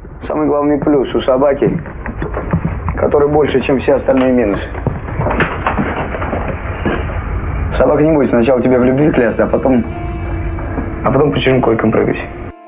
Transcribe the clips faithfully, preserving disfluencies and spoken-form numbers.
Самый главный плюс у собаки, который больше, чем все остальные минусы. Собака не будет сначала тебе в любви клясться, а потом, а потом по чужим койкам прыгать.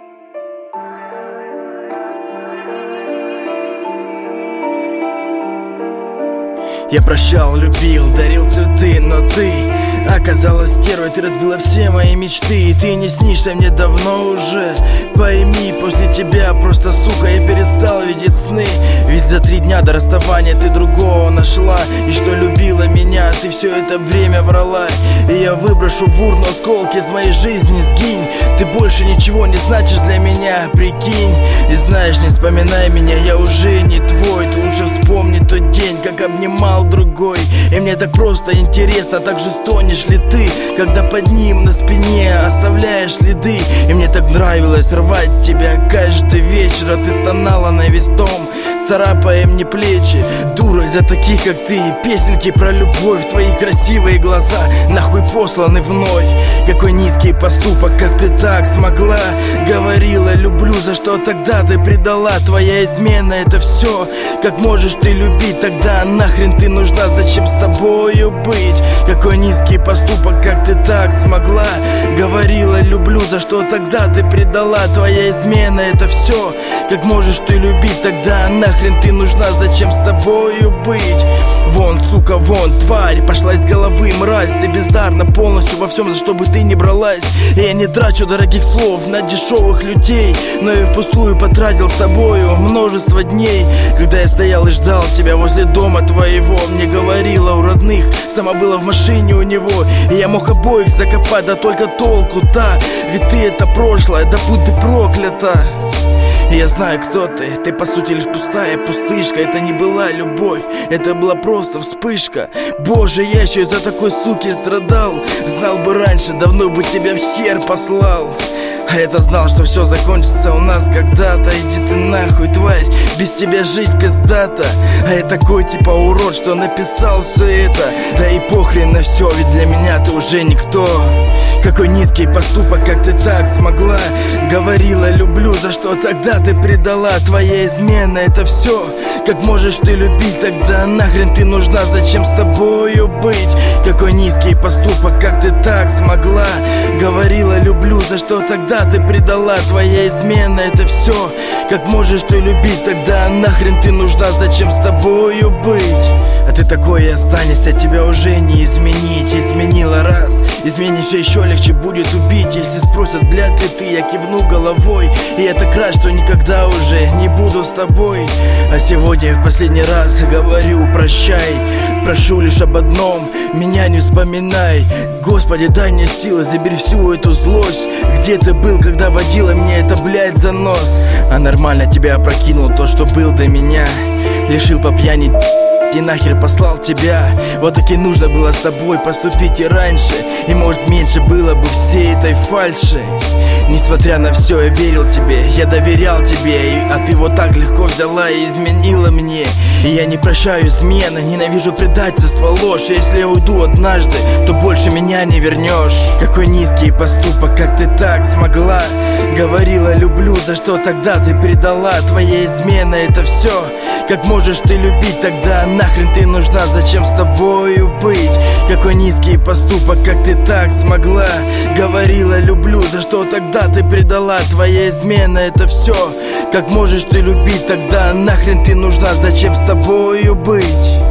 Я прощал, любил, дарил цветы, но ты оказалась стервой, ты разбила все мои мечты. И ты не снишься мне давно уже. Пойми, после тебя просто, сука, я перестал видеть сны. Ведь за три дня до расставания ты другого нашла. И что любила меня, ты все это время врала. И я выброшу в урну осколки из моей жизни, сгинь. Ты больше ничего не значишь для меня, прикинь. И знаешь, не вспоминай меня, я уже не твой. Ты лучше вспомни тот день, как обнимал другой. И мне так просто интересно, так же стонешь ли ты, когда под ним на спине оставляешь следы. И мне так нравилось рвать тебя каждый вечер, а ты стонала на весь дом, царапая мне плечи. Дура из-за таких, как ты, песенки про любовь, твои красивые глаза нахуй посланы вновь. Какой низкий поступок, как ты так смогла. Говорила, люблю, за что тогда ты предала. Твоя измена, это все. Как можешь ты любить, тогда нахрен ты нужна, зачем с тобою быть? Какой низкий поступок, как ты так смогла. Говорила, люблю, за что тогда ты предала. Твоя измена, это все. Как можешь ты любить, тогда нахрен ты нужна, зачем с тобою быть? Вон, сука, вон, тварь, пошла из головы, мразь. Ты бездарна полностью во всем, за что бы ты не бралась. И я не трачу дорогих слов на дешевых людей, но и впустую потратил с тобою множество дней. Когда я стоял и ждал тебя возле дома твоего, мне говорила у родных, сама была в машине у него. И я мог обоих закопать, да только толку-то. Ведь ты это прошлое, да будь ты проклята. И я знаю, кто ты, ты по сути лишь пустая пустышка. Это не была любовь, это была просто вспышка. Боже, я еще из-за такой суки страдал. Знал бы раньше, давно бы тебя в хер послал. А я-то знал, что все закончится у нас когда-то. Иди ты нахуй, тварь, без тебя жить пиздато. А я такой типа урод, что написал все это. Да и похрен на все, ведь для меня ты уже никто. Какой низкий поступок, как ты так смогла. Говорила, люблю, за что тогда ты предала. Твоя измена, это все. Как можешь ты любить, тогда нахрен ты нужна, зачем с тобою быть? Какой низкий поступок, как ты так смогла. Говорила, люблю, за что тогда ты предала. Твоя измена, это все. Как можешь ты любить, тогда нахрен ты нужна, зачем с тобою быть? А ты такой и останешься, тебя уже не изменить. Изменила раз, изменишь еще легче будет убить. Если спросят, блядь, ты ты, я кивну головой. И я так рад, что никогда уже не буду с тобой. А сегодня в последний раз говорю прощай. Прошу лишь об одном, меня не вспоминай. Господи, дай мне силы, забери всю эту злость. Где ты был, когда водила мне это, блядь, за нос? А нормально тебя опрокинул то, что был до меня. Лишил по пьяни и нахер послал тебя. Вот таки нужно было с тобой поступить и раньше. И может меньше было бы всей этой фальши. Несмотря на все, я верил тебе, я доверял тебе. А ты вот так легко взяла и изменила мне. И я не прощаю измены, ненавижу предательство, ложь. Если я уйду однажды, то больше меня не вернешь. Какой низкий поступок, как ты так смогла. Говорила, люблю, за что тогда ты предала. Твоя измена, это все. Как можешь ты любить, тогда нахрен ты нужна, зачем с тобою быть? Какой низкий поступок, как ты так смогла. Говорила, люблю, за что тогда ты предала. Твоя измена, это все. Как можешь ты любить, тогда нахрен ты нужна, зачем с тобою быть?